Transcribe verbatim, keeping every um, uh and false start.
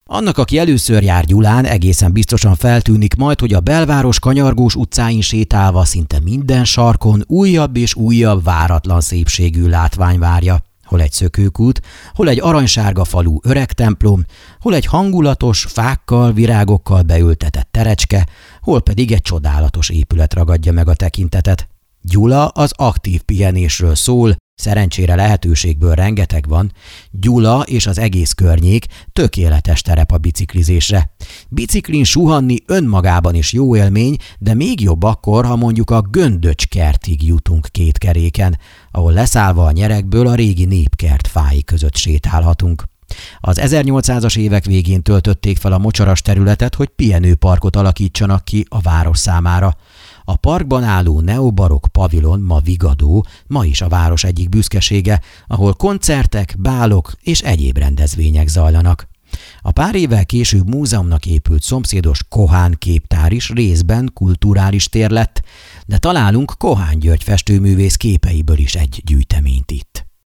Annak, aki először jár Gyulán, egészen biztosan feltűnik majd, hogy a belváros kanyargós utcáin sétálva szinte minden sarkon újabb és újabb váratlan szépségű látvány várja. Hol egy szökőkút, hol egy aranysárga falú öreg templom, hol egy hangulatos, fákkal, virágokkal beültetett terecske, hol pedig egy csodálatos épület ragadja meg a tekintetet. Gyula az aktív pihenésről szól, szerencsére lehetőségből rengeteg van. Gyula és az egész környék tökéletes terep a biciklizésre. Biciklin suhanni önmagában is jó élmény, de még jobb akkor, ha mondjuk a Göndöcs kertig jutunk két keréken, ahol leszállva a nyerekből a régi népkert fái között sétálhatunk. Az ezernyolcszázas évek végén töltötték fel a mocsaras területet, hogy pihenőparkot alakítsanak ki a város számára. A parkban álló neobarokk pavilon, ma Vigadó, ma is a város egyik büszkesége, ahol koncertek, bálok és egyéb rendezvények zajlanak. A pár évvel később múzeumnak épült szomszédos Kohán képtár is részben kulturális tér lett, de találunk Kohán György festőművész képeiből is egy gyűjteményt itt.